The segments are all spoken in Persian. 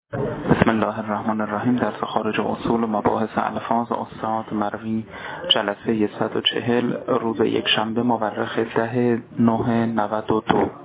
بسم الله الرحمن الرحیم. درس خارج اصول و مباحث الفاظ استاد مروی، جلسه 140، روز یکشنبه مورخ 10/9/92.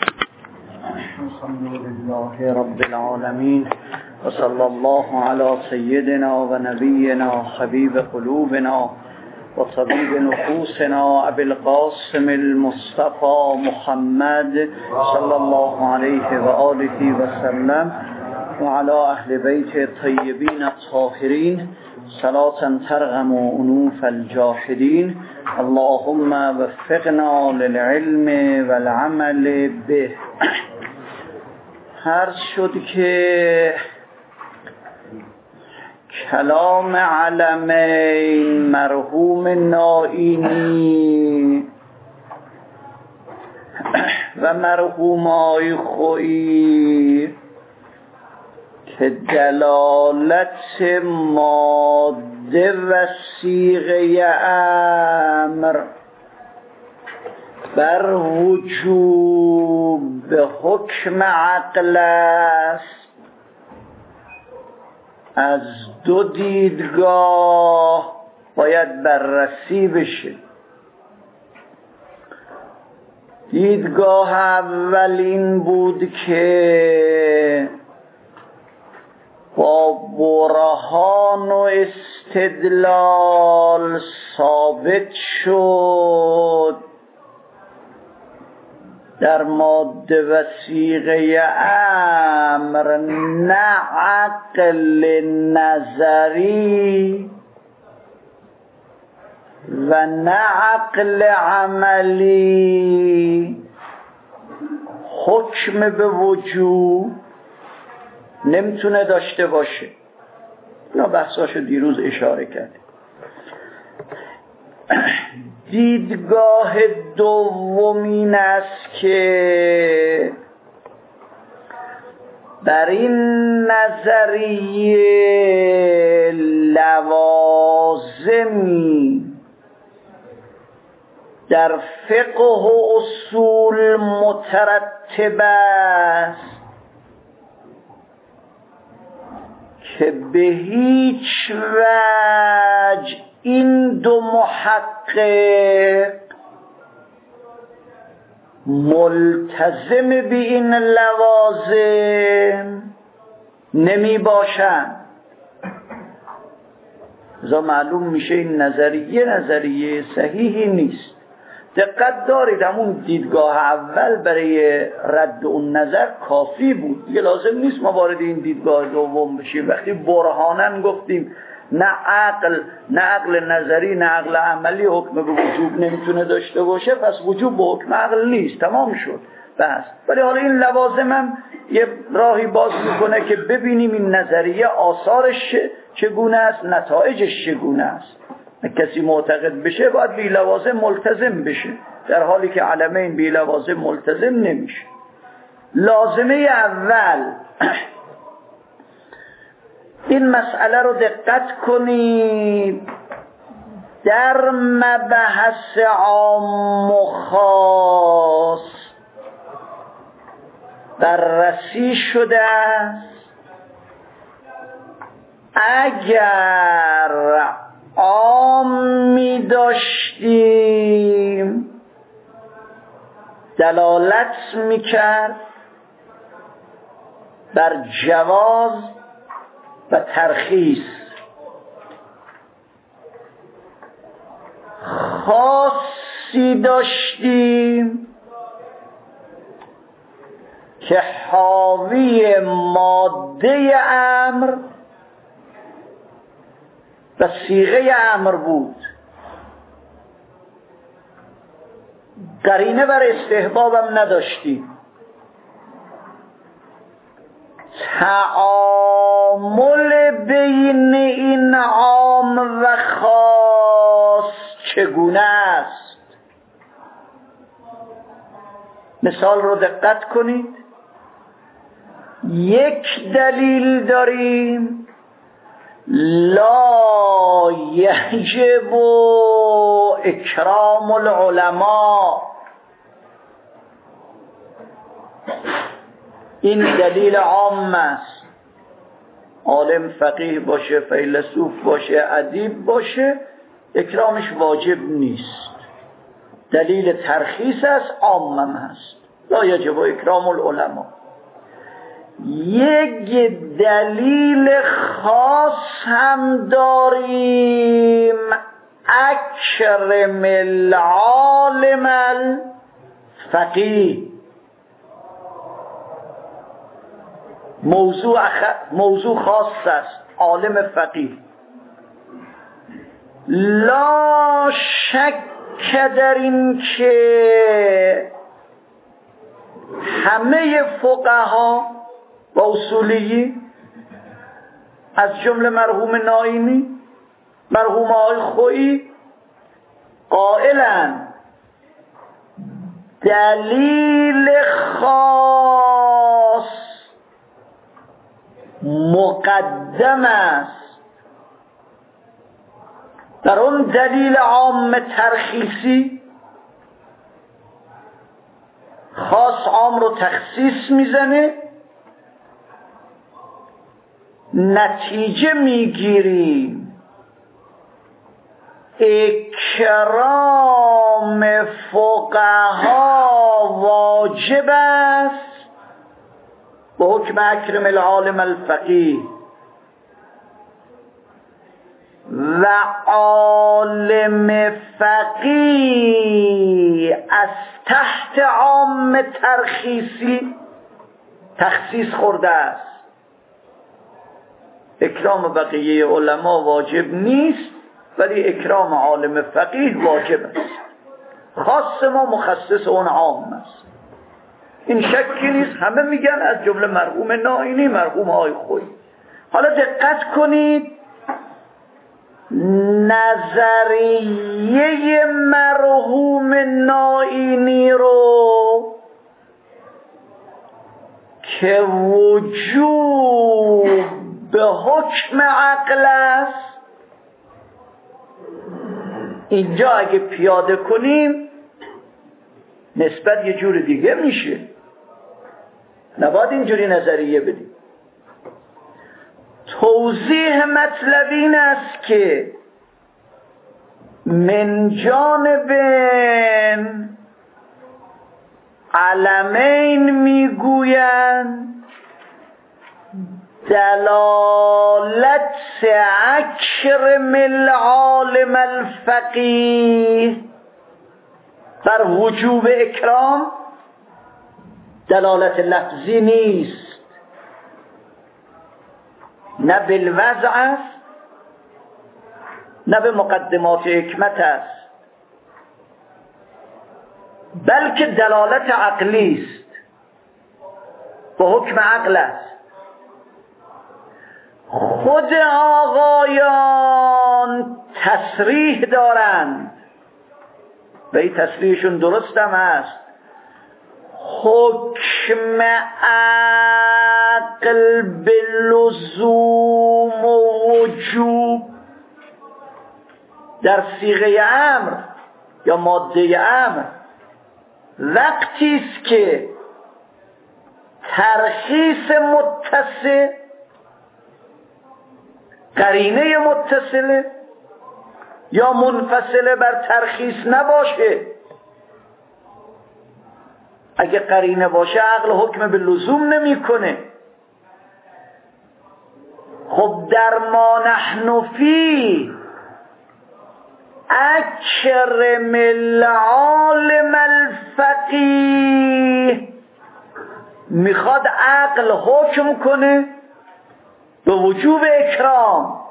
الحمدلله رب العالمین و صلی الله علی سیدنا و نبینا حبیب قلوبنا و طبیب نفوسنا ابی القاسم المصطفى محمد صلی الله علیه و آله و سلم و علی اهل بیت الطیبین الطاهرین صلاة ترغم انوف الجاحدین. اللهم وفقنا للعلم والعمل به. عرض شد که کلام علمین مرحوم نائینی و مرحوم آی خویی که دلالت ماده و صیغه امر بر وجوب به حکم عقل است، از دو دیدگاه باید بررسی بشه. دیدگاه اول این بود که با برهان و استدلال ثابت شد در ماده و صیغه امر نه عقل نظری و نه عقل عملی حکم به وجوب نمیتونه داشته باشه. اینا بحثاشو دیروز اشاره کرد. دیدگاه دومین است که بر این نظریه لوازمی در فقه و اصول مترتب است که به هیچ وجه این دو محقق ملتزم به این لوازم نمی باشند. ازا معلوم میشه این نظریه صحیحی نیست. دقت دارید همون دیدگاه اول برای رد اون نظر کافی بود، دیگه لازم نیست ما وارد این دیدگاه دوم بشیم. وقتی برهانن گفتیم نه عقل نظری نه عقل عملی حکم به وجوب نمیتونه داشته باشه، پس وجوب به حکم عقل نیست، تمام شد بس. ولی حالا این لوازم هم یه راهی باز میکنه که ببینیم این نظریه آثارش چگونه است، نتایجش چگونه است. کسی معتقد بشه باید بی لوازم ملتزم بشه، در حالی که علمین بی لوازم ملتزم نمیشه. لازمه اول این مسئله رو دقت کنید، در مبحث عام و خاص بررسی شده است. اگر عام می داشتیم دلالت می کرد بر جواز و ترخیص، خاصی داشتیم که حاوی ماده امر و صیغه امر بود، قرینه بر استحبابم نداشتیم. تعامل بین این عام و خاص چگونه است؟ مثال رو دقت کنید. یک دلیل داریم لا یجب اکرام العلماء. این دلیل عام است. عالم فقیه باشه، فیلسوف باشه، ادیب باشه، اکرامش واجب نیست. دلیل ترخیص است، عامم هست. لا یجب اکرام العلماء. یک دلیل خاص هم داریم، اکرم العالم الفقیه. موضوع خاص است، عالم فقیه. لا شک در این که همه فقها و اصولی از جمله مرحوم نائینی، مرحوم آقای خویی، قائلن دلیل خاص مقدم است در اون دلیل عام ترخیصی. خاص عام رو تخصیص میزنه، نتیجه میگیریم اکرام فقها واجب است به حکم اکرم العالم الفقیه، و عالم فقیه از تحت عام ترخیصی تخصیص خورده است. اکرام بقیه علما واجب نیست، ولی اکرام عالم فقیه واجب است. خاص ما مخصص اون عام است، این شکی نیست. همه میگن، از جمله مرحوم نائینی، مرحوم آقای خویی. حالا دقت کنید، نظریه مرحوم نائینی رو که وجوب به حکم عقل است، اینجا اگه پیاده کنیم نسبت یه جور دیگه میشه. نباید اینجوری نظریه بدیم. توضیح مطلب این است که من جانب علمین میگویند دلالت اکرم العالم الفقیه بر وجوب اکرام دلالت لفظی نیست، نه بالوضع است، نه به مقدمات حکمت است، بلکه دلالت عقلی است، به حکم عقل است. خود آقایان تصریح دارند و این تصریحشون درست هم است، حکم عقل به لزوم و وجوب در صیغه امر یا ماده امر وقتی است که ترخیص متصل، قرینه متصله یا منفصله بر ترخیص نباشه. اگه قرینه باشه عقل حکم به لزوم نمیکنه. خب در ما نحن فی اکرم العالم الفقیه میخواد عقل حکم کنه به وجوب اکرام.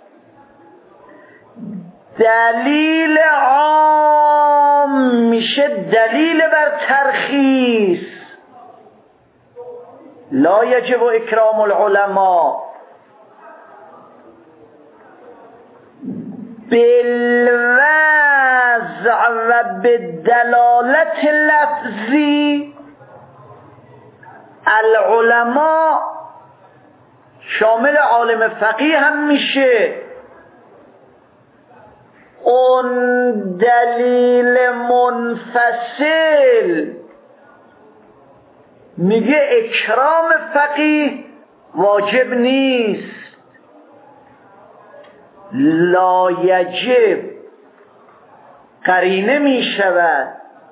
دلیل عام میشه دلیل بر ترخیص. لا یجب اکرام العلماء بالوضع و بالدلالت لفظی. العلماء شامل عالم فقیه هم میشه. اون دلیل منفصل میگه اکرام فقیه واجب نیست. لایجب قرینه می شود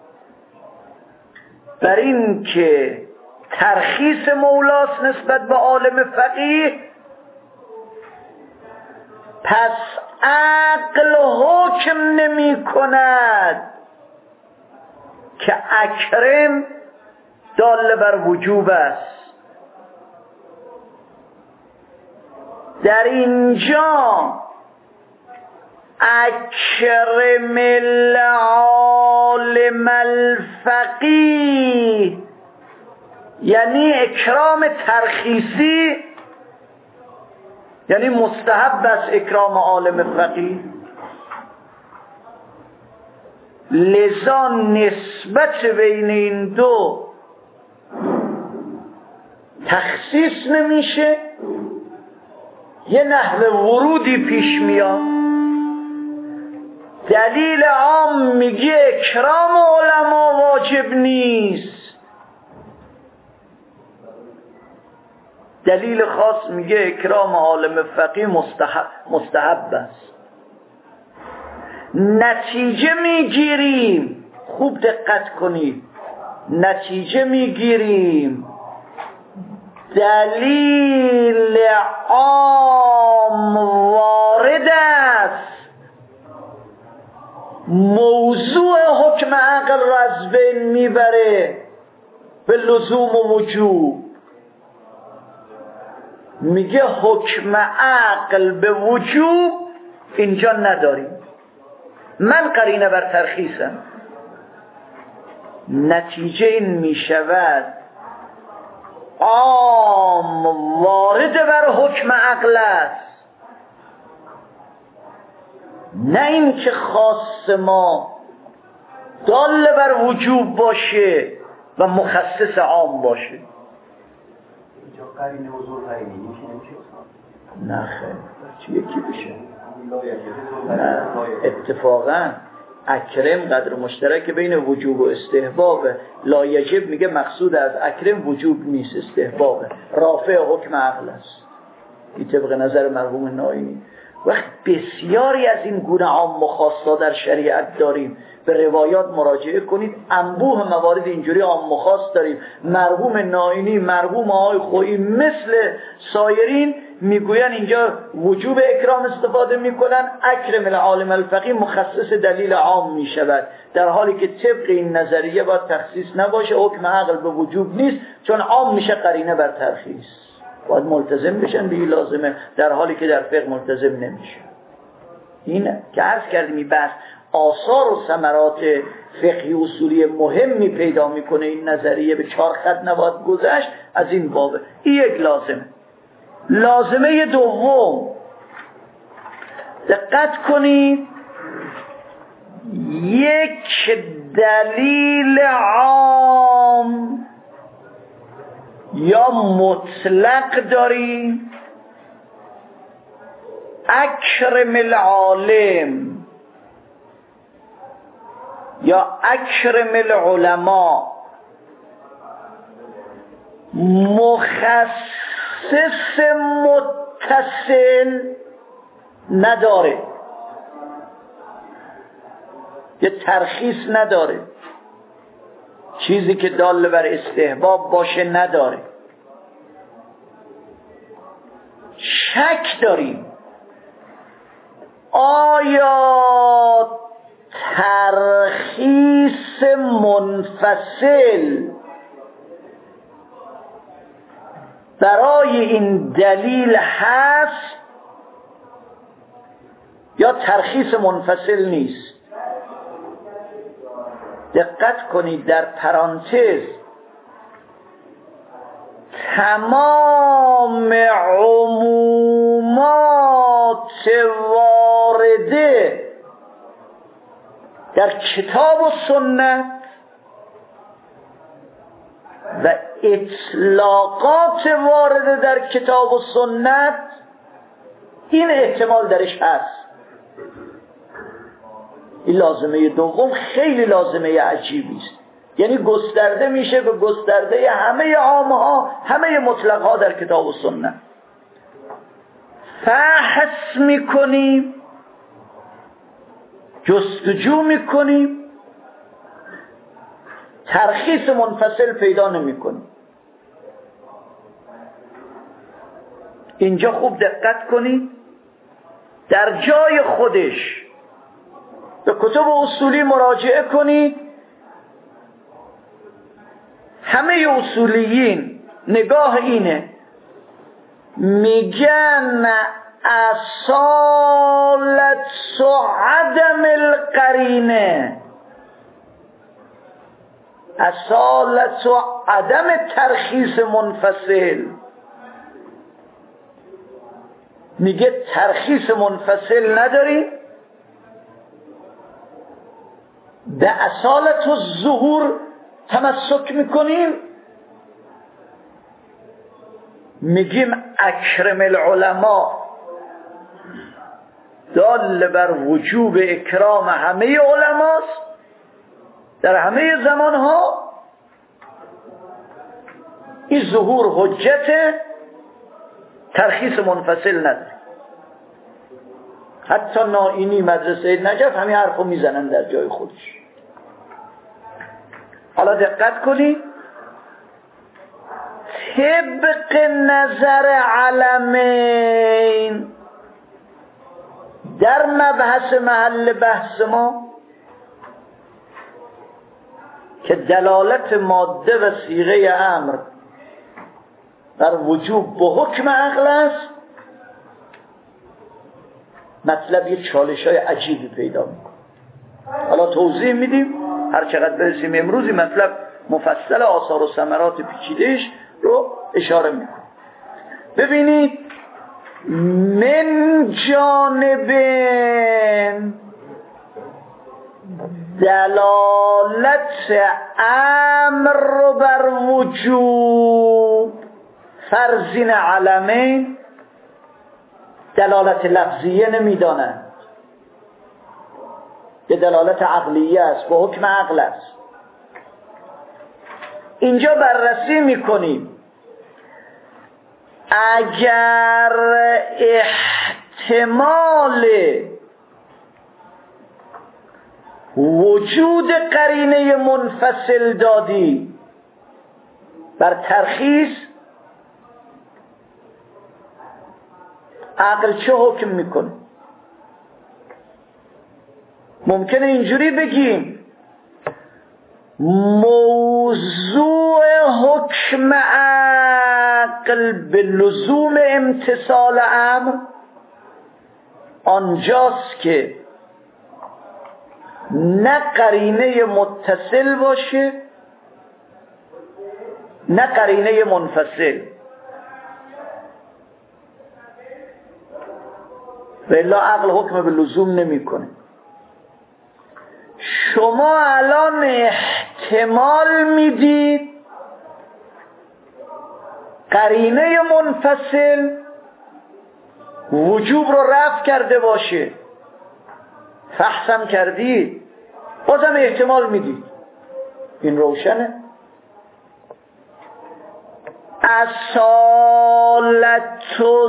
بر این که ترخیص مولاست نسبت به عالم فقیه، پس عقل حکم نمی کند که اکرم دال بر وجوب است. در اینجا اکرم العالم الفقیه یعنی اکرام ترخیصی، یعنی مستحب است اکرام عالم فقیه. لذا نسبت بین این دو تخصیص نمیشه، یه نحو ورودی پیش میاد. دلیل عام میگه اکرام علما واجب نیست، دلیل خاص میگه اکرام عالم فقیه مستحب است. نتیجه میگیریم، خوب دقت کنید، نتیجه میگیریم دلیل عام وارد است، موضوع حکم عقل را از بین میبره به لزوم و وجوب. میگه حکم عقل به وجوب اینجا نداریم، من قرینه بر ترخیصم. نتیجه این میشود عام وارد بر حکم عقل است، نه این که خاص ما دال بر وجوب باشه و مخصص عام باشه. قرینه حضور قرینه نمیشه. نه خیلی چی یکی بشه؟ نه اتفاقا اکرم قدر مشترک بین وجوب و استحباب. لا یجب میگه مقصود از اکرم وجوب نیست، استحباب، رافع حکم عقل است. این طبق نظر مرحوم نائینی. وقت بسیاری از این گونه عام و خاصا در شریعت داریم، به روایات مراجعه کنید، انبوه موارد اینجوری عام و خاص داریم. مرحوم نائینی، مرحوم آقای خویی مثل سایرین میگوین اینجا وجوب اکرام استفاده میکنن، اکرم العالم الفقیه مخصص دلیل عام میشود، در حالی که طبق این نظریه باید تخصیص نباشه، حکم عقل به وجوب نیست چون عام میشه قرینه بر ترخیص، باید ملتزم بشن به این لازمه، در حالی که در فقه ملتزم نمیشه. این که عرض کردیم این بحث آثار و ثمرات فقهی اصولی مهمی پیدا میکنه، این نظریه به 4 خط نباید گذشت، از این بابه. این یک لازمه. لازمه دوم، دقت کنید، یک دلیل عام یا مطلق داریم، اکرم العالم یا اکرم العلماء، مخصص متصل نداره، یه ترخیص نداره، چیزی که دال بر استحباب باشه نداره. شک داریم آیا ترخیص منفصل برای این دلیل هست یا ترخیص منفصل نیست. دقت کنید، در پرانتز تمام عمومات وارده در کتاب و سنت و اطلاقات وارده در کتاب و سنت، این احتمال درش هست. این لازمه دوم خیلی لازمه عجیبی است، یعنی گسترده میشه به گسترده همه عامها، همه مطلقها در کتاب و سنت. فحص میکنیم، جستجو میکنیم، ترخیص منفصل پیدا نمیکنیم. اینجا خوب دقت کنید، در جای خودش به کتب اصولی مراجعه کنید. همه اصولیین نگاه اینه، میگن اصالت و عدم القرینه، اصالت و عدم ترخیص منفصل. میگه ترخیص منفصل نداریم، به اصالت و ظهور تمسک میکنیم. میگیم اکرم العلماء دال بر وجوب اکرام همه علماست در همه زمانها. این ظهور حجت، ترخیص منفصل نداره. حتی نائینی مدرسه نجف همین حرفو میزنن در جای خودش. حالا دقت کنید، طبق نظر علمین در مبحث محل بحث ما که دلالت ماده و صیغه امر بر وجوب به حکم عقل است، مطلب یه چالش‌های عجیبی پیدا میکنه. حالا توضیح میدیم، هر چقدر برسیم امروزی مطلب مفصل آثار و ثمرات پیچیده‌اش رو اشاره میکنه. ببینید، من جانب دلالت امر بر وجوب فرضین علمین دلالت لفظیه نمیدانند، یه دلالت عقلیه است، به حکم عقل است. اینجا بررسی میکنیم اگر احتمال وجود قرینه منفصل دادی بر ترخیص، عقل چه حکم میکنه؟ ممکنه اینجوری بگیم موضوع حکم عقل به لزوم امتثال امر آنجاست که نه قرینه متصل باشه نه قرینه منفصل، و الا عقل حکم به لزوم نمی کنه. شما الان احتمال میدید قرینه منفصل وجوب رو رفع کرده باشه، فحصم کردید، بازم احتمال میدید. این روشنه. اصالت و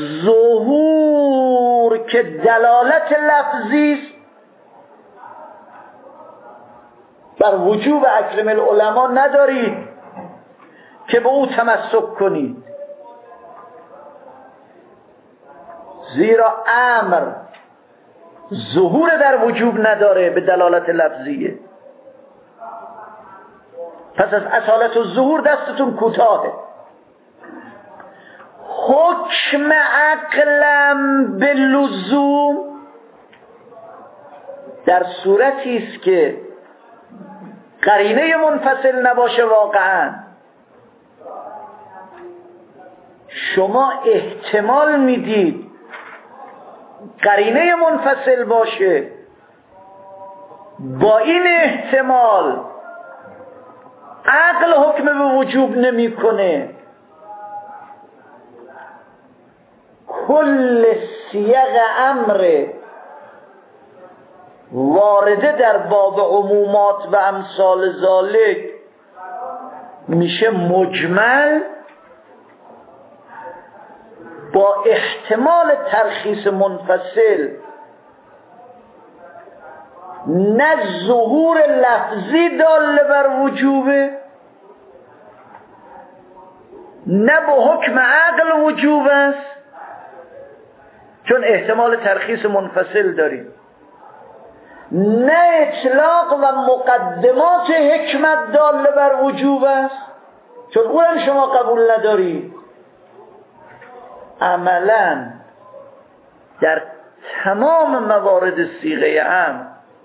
ظهور که دلالت لفظی است بر وجوب اکرم العلماء ندارید که به او تمسک کنید، زیرا امر ظهور در وجوب نداره به دلالت لفظیه. پس از اصالت و ظهور دستتون کوتاهه. حکم عقلم به لزوم در صورتی است که قرینه منفصل نباشه. واقعا شما احتمال میدید قرینه منفصل باشه، با این احتمال عقل حکم به وجوب نمیکنه. کل سیغ امر وارده در باب عمومات و امثال ذالک میشه مجمل با احتمال ترخیص منفصل نه ظهور لفظی دال بر وجوبه نه به حکم عقل وجوب است، چون احتمال ترخیص منفصل داریم، نه اطلاق و مقدمات حکمت دال بر وجوب است، چون اونم شما قبول ندارید. عملا در تمام موارد صیغه امر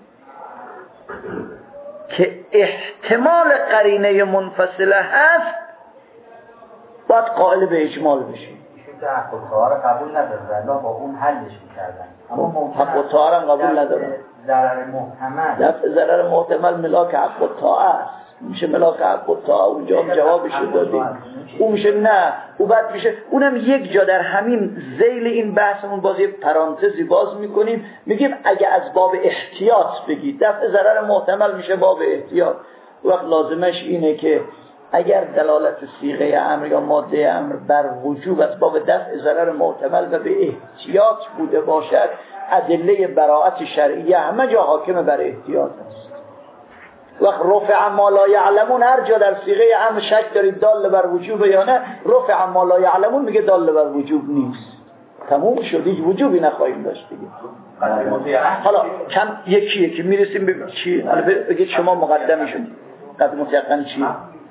که احتمال قرینه منفصله هست باید قائل به اجمال بشیم. حق الطهاره قبول ندارن، با اون حلش می‌کردن، اما حق الطهاره قبول ندارن. ضرر محتمل، دفع ضرر محتمل ملاک حق الطاعه است، میشه ملاک حق الطاعه. اونجا جوابش دادیم. اون میشه نه، اون بعد میشه اونم یک جا در همین ذیل این بحثمون باز یه پرانتزی باز میکنیم، میگیم اگه از باب احتیاط بگید دفع ضرر محتمل میشه باب احتیاط. وقت لازمش اینه که اگر دلالت صیغه امر یا ماده امر بر وجوب از باب دفع ضرر محتمل و به احتیاط بوده باشد، ادله براءت شرعیه همه جا حاکم بر احتیاط است. وقت رفع ما لا یعلمون، هر جا در صیغه امر شک دارید دال بر وجوب یا نه، رفع ما لا یعلمون میگه دال بر وجوب نیست، تموم شد، هیچ وجوبی نخواهیم داشت دیگه. حالا کم یکی که میرسیم به چی؟ حالا بگید شما مقدمشون قدر متیقن چی؟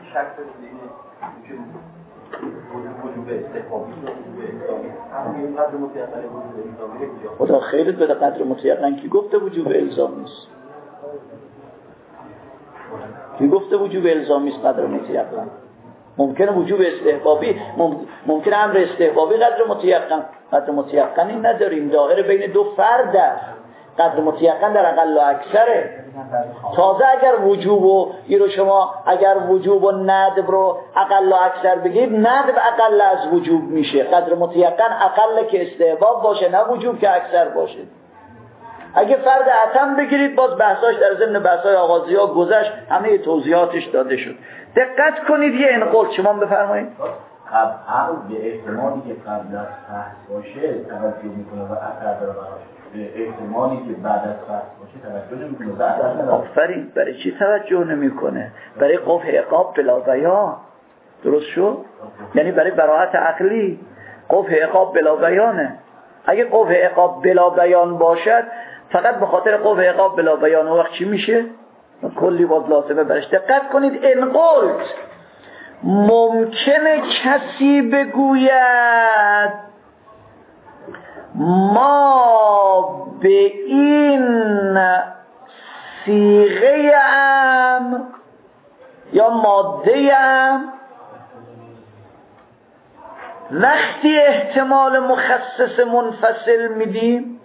خدا خیرت بده، قدر متیقن کی گفته وجوب الزام نیست؟ کی گفته وجوب الزام نیست قدر متیقن؟ ممکنه وجوب استحبابی، ممکنه امر استحبابی قدر متیقنی نداریم، دائره بین دو فرد است. قدر متیقن در اقل و اکثره. تازه اگر وجوب و شما اگر وجوب و ندب رو اقل و اکثر بگید، ندب اقل از وجوب میشه، قدر متیقن اقل که استحباب باشه نه وجوب که اکثر باشه. اگه فرد عتم بگیرید باز بحثاش در ضمن بحثای آغازی ها گذشت، همه توضیحاتش داده شد. دقت کنید یه انقل شما بفرمایید. عقل به احتمالی که قبل از فحص باشه توجه میکنه و اثر داره براش، احتمالی که بعد از فحص باشه توجه نمیکنه. آفرین. برای چی توجه نمیکنه؟ برای قبح عقاب بلا بیان. درست شد؟ یعنی برای براحت عقلی قبح عقاب بلا بیانه. اگه قبح عقاب بلا بیان باشد فقط به خاطر قبح عقاب بلا بیان، وقت چی میشه؟ کلی باز لازمه برش. دقت کنید انقلت ممکنه کسی بگوید ما به این صیغه امر یا ماده امر وقتی احتمال مخصص منفصل میدیم،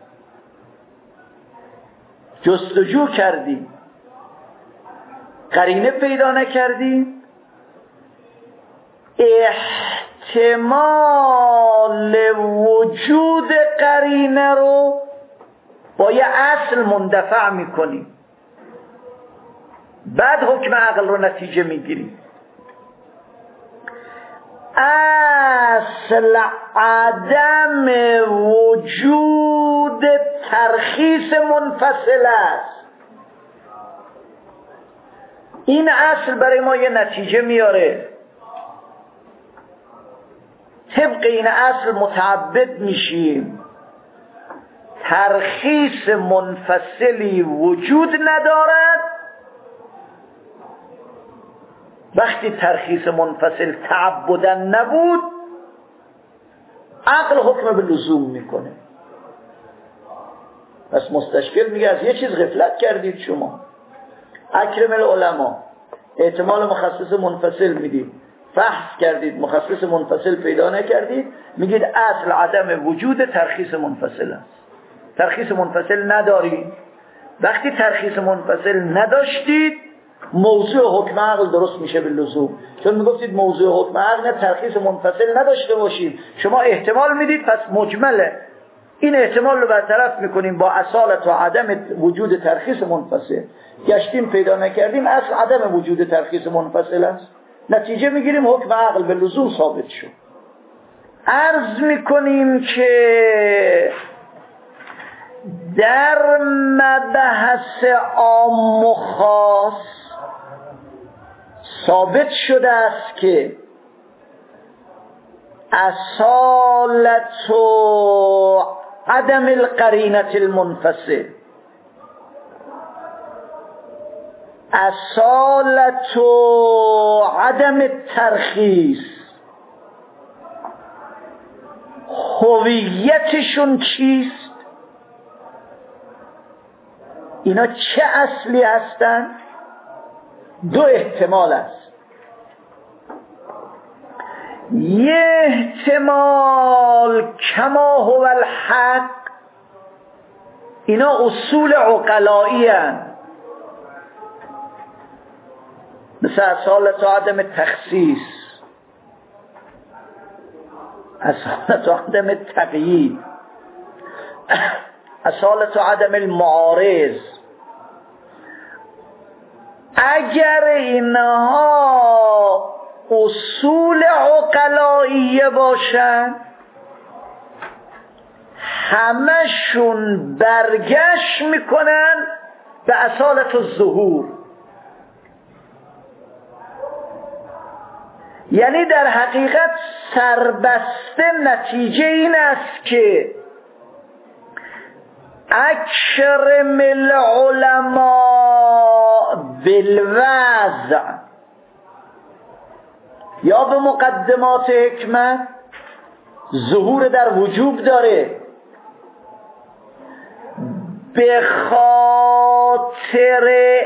جستجو کردیم قرینه پیدا نکردیم، احتمال وجود قرینه رو با یه اصل مندفع میکنیم، بعد حکم عقل رو نتیجه میگیریم. اصل عدم وجود ترخیص منفصل است. این اصل برای ما یه نتیجه میاره، طبق این اصل متعبد میشیم. ترخیص منفصلی وجود ندارد. وقتی ترخیص منفصل تعبدن نبود، عقل حکم به لزوم میکنه. پس مستشکل میگه از یه چیز غفلت کردید شما. اکرم العلماء احتمال مخصص منفصل میدید، بحث کردید مخصص منفصل پیدا نکردید، میگید اصل عدم وجود ترخیص منفصل است. ترخیص منفصل ندارید. وقتی ترخیص منفصل نداشتید، موضوع حکم عقل درست میشه به لزوم. چون میگفتید موضوع حکم عقل نه ترخیص منفصل نداشته باشید، شما احتمال میدید، پس مجمله. این احتمال رو برطرف میکنیم با اصالت و عدم وجود ترخیص منفصل. گشتیم پیدا نکردیم، اصل عدم وجود ترخیص منفصل است. نتیجه میگیریم حکم عقل به لزوم ثابت شد. عرض میکنیم که در مبحث عام و خاص ثابت شده است که اصالت و عدم القرینة المنفصل، اصالت و عدم الترخیص، هویتشون چیست؟ اینا چه اصلی هستند؟ دو احتمال است. یه احتمال کما هو الحق، اینا اصول عقلایی هستند، مثل اصالت و عدم تخصیص، اصالت و عدم تقیید، اصالت و عدم المعارض. اگر اینها اصول عقلائیه باشن، همشون برگشت میکنن به اصالت الظهور. یعنی در حقیقت سربسته نتیجه این است که اکرم العلماء بالوضع یا به مقدمات حکمت ظهور در وجوب داره، به خاطر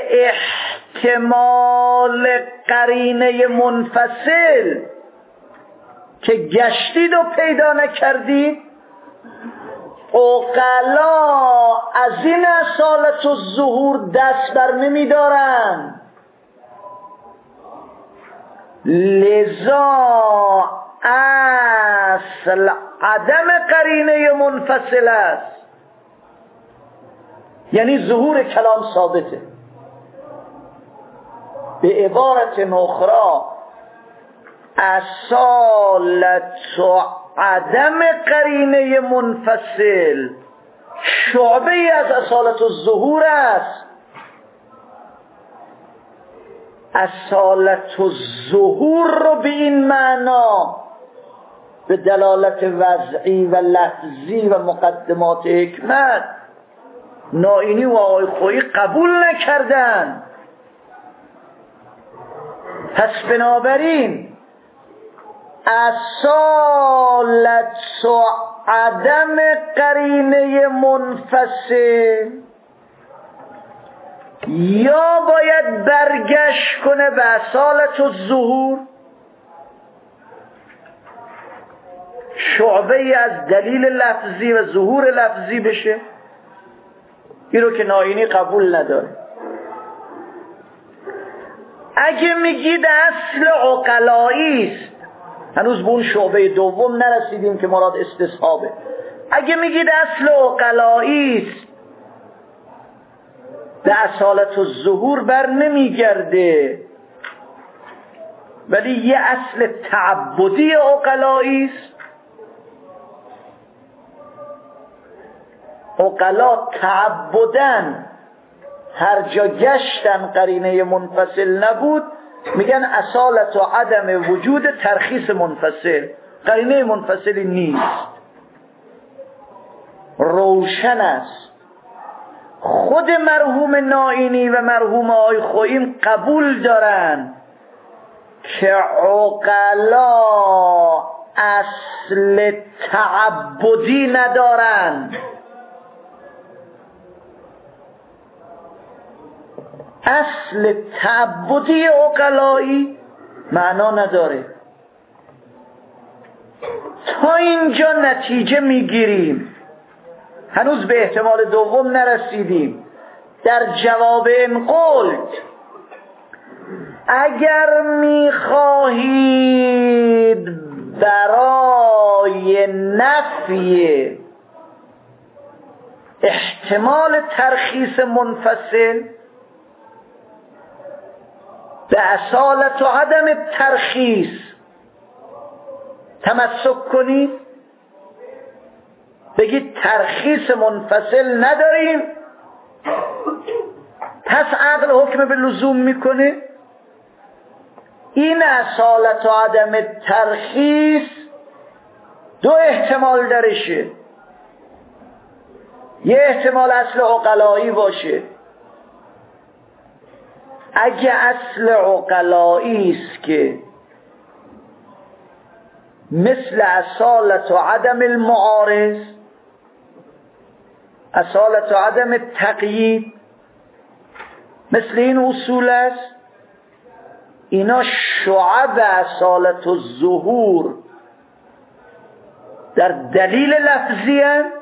احتمال قرینه منفصل که گشتید و پیدا نکردید، عقلا از این اصالت الظهور دست بر نمی دارن. لذا اصل عدم قرینه منفصل است، یعنی ظهور کلام ثابته. به عبارت اخرى اصالت و عدم قرینه منفصل شعبه ای از اصالت الظهور است. اصالت الظهور رو به این معنا، به دلالت وضعی و لفظی و مقدمات حکمت، نائینی و آقای خویی قبول نکردن. پس بنابراین اصالت و عدم قرینه منفصل یا باید برگشت کنه به اصالت الظهور، شعبه ای از دلیل لفظی و ظهور لفظی بشه، این رو که نائینی قبول نداره. اگه میگید اصل عقلایی است، هنوز به اون شعبه دوم نرسیدیم که مراد استصحابه. اگه میگید اصل عقلایی است، به اصالت الظهور بر نمیگرده، ولی یه اصل تعبدی عقلایی است. عقلا تعبدن هر جا گشتن قرینه منفصل نبود، میگن اصالت و عدم وجود ترخیص منفصل، قرینه منفصلی نیست، روشن است. خود مرحوم نائینی و مرحوم آقای خویی قبول دارن که عقلا اصل تعبدی ندارن، اصل تعبدی عقلایی معنا نداره. تا اینجا نتیجه میگیریم، هنوز به احتمال دوم نرسیدیم. در جواب این قلت، اگر میخواهید برای نفی احتمال ترخیص منفصل به اصالت و عدم ترخیص تمسک کنید، بگید ترخیص منفصل نداریم پس عقل حکم به لزوم میکنه. این اصالت و عدم ترخیص دو احتمال درشه. یه احتمال اصل عقلایی باشه. اگه اصل عقلایی است که مثل اصالت و عدم المعارض، اصالت و عدم تقیید، مثل این اصول است، اینا شعب اصالت و ظهور در دلیل لفظی هست.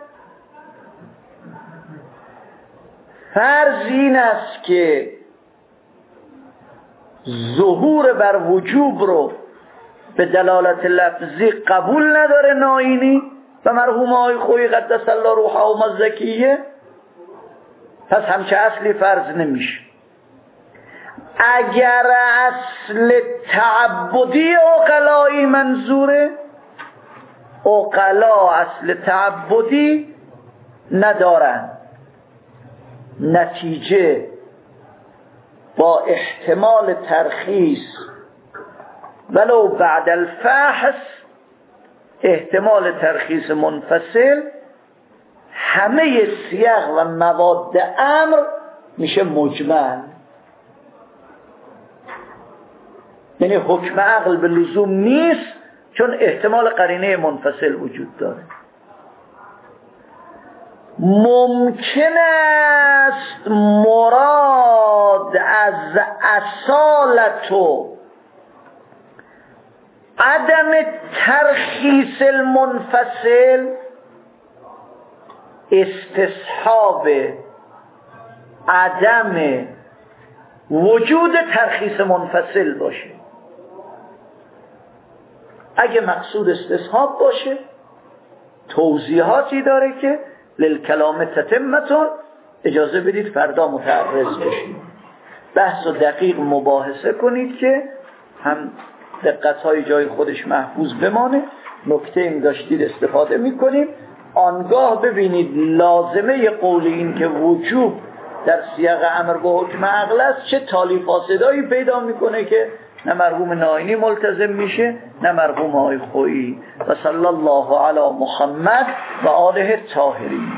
فرض این است که ظهور بر وجوب رو به دلالت لفظی قبول نداره نائینی و مرحوم آقای خویی قدس الله روحهما الزکیه، پس همچه اصلی فرض نمیشه. اگر اصل تعبدی عقلایی منظوره، عقلا اصل تعبدی ندارن، نتیجه با احتمال ترخیص ولو بعد الفحص، احتمال ترخیص منفصل، همه سیاق و مواد امر میشه مجمل. یعنی حکم عقل به لزوم نیست چون احتمال قرینه منفصل وجود داره. ممکن است مراد از اصالت و عدم ترخیص المنفصل استصحاب عدم وجود ترخیص منفصل باشه. اگه مقصود استصحاب باشه، توضیحاتی داره که للکلام تتمتون، اجازه بدید فردا متعرض بشید، بحث و دقیق مباحثه کنید که هم دقت‌های جای خودش محفوظ بمانه. نکته این داشتید استفاده می‌کنیم، آنگاه ببینید لازمه قول این که وجوب در سیاق امر به حکم عقل است چه تالی فاسدایی پیدا میکنه که نه مرحوم نائینی ملتزم میشه نه مرحوم آقای خویی. و صلی الله علی محمد و آله الطاهرین.